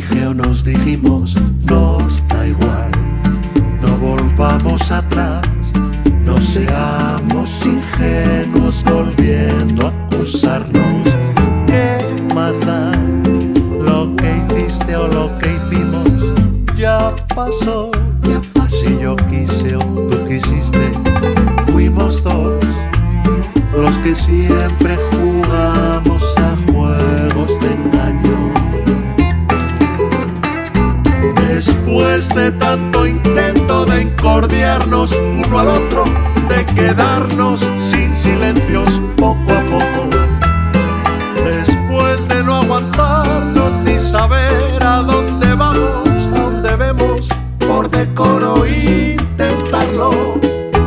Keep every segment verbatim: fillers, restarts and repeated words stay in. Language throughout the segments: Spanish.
dije o nos dijimos, nos da igual. No volvamos atrás, no seamos ingenuos volviendo a acusarnos. ¿Qué más da? Lo que hiciste o lo que hicimos ya pasó. Ya pasó. Si yo quise o tú quisiste, fuimos dos los que siempre jugamos a juegos de engaño. Después de tanto intento de encordiarnos uno al otro, de quedarnos sin silencios poco a poco, después de no aguantarnos ni saber a dónde vamos, a dónde debemos, por decoro intentarlo.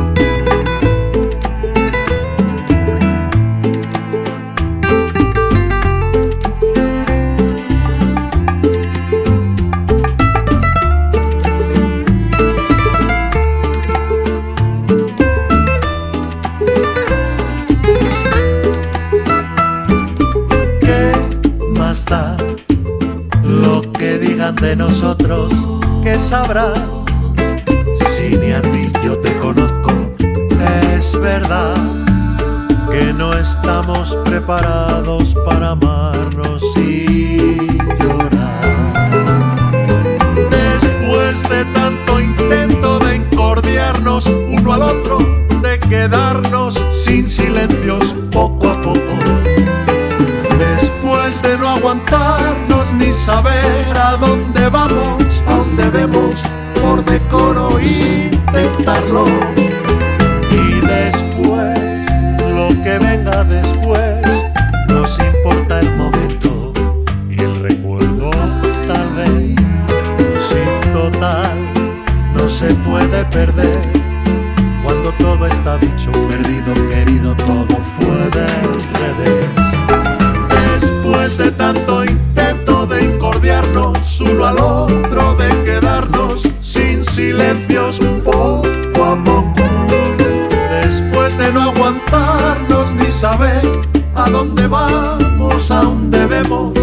Lo que digan de nosotros, ¿qué sabrás? Si ni a ti yo te conozco, es verdad que no estamos preparados para amarnos y llorar. Después de tanto intento de encordiarnos uno al otro, de quedarnos sin silencios poco a poco, después de no aguantarnos ni saber a dónde vamos, a dónde debemos, por decoro intentarlo. Y después, lo que venga después, nos importa el momento y el recuerdo tal vez. Sin total, no se puede perder. Cuando todo está dicho, perdido, querido, todo fue del revés. Después de tanto intento de encordiarnos uno al otro, de quedarnos sin silencios poco a poco, después de no aguantarnos ni saber a dónde vamos, a dónde debemos,